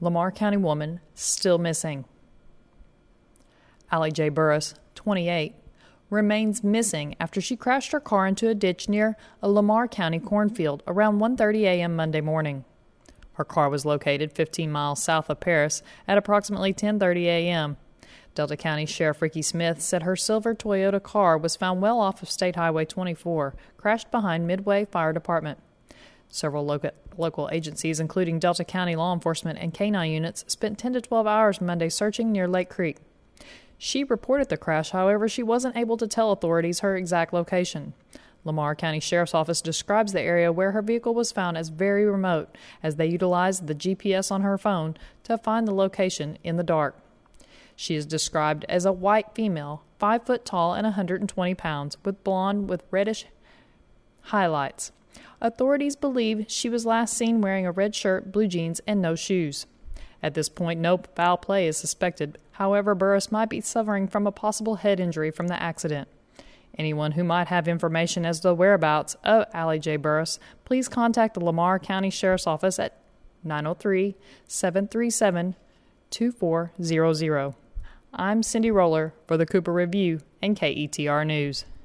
Lamar County woman still missing. Allie J. Burris, 28, remains missing after she crashed her car into a ditch near a Lamar County cornfield around 1:30 a.m. Monday morning. Her car was located 15 miles south of Paris at approximately 10:30 a.m. Delta County Sheriff Ricky Smith said her silver Toyota car was found well off of State Highway 24, crashed behind Midway Fire Department. Several local agencies, including Delta County law enforcement and K-9 units, spent 10 to 12 hours Monday searching near Lake Creek. She reported the crash, however, she wasn't able to tell authorities her exact location. Lamar County Sheriff's Office describes the area where her vehicle was found as very remote, as they utilized the GPS on her phone to find the location in the dark. She is described as a white female, 5 foot tall and 120 pounds, with blonde with reddish highlights. Authorities believe she was last seen wearing a red shirt, blue jeans, and no shoes. At this point, no foul play is suspected. However, Burris might be suffering from a possible head injury from the accident. Anyone who might have information as to the whereabouts of Allie J. Burris, please contact the Lamar County Sheriff's Office at 903-737-2400. I'm Cindy Roller for the Cooper Review and KETR News.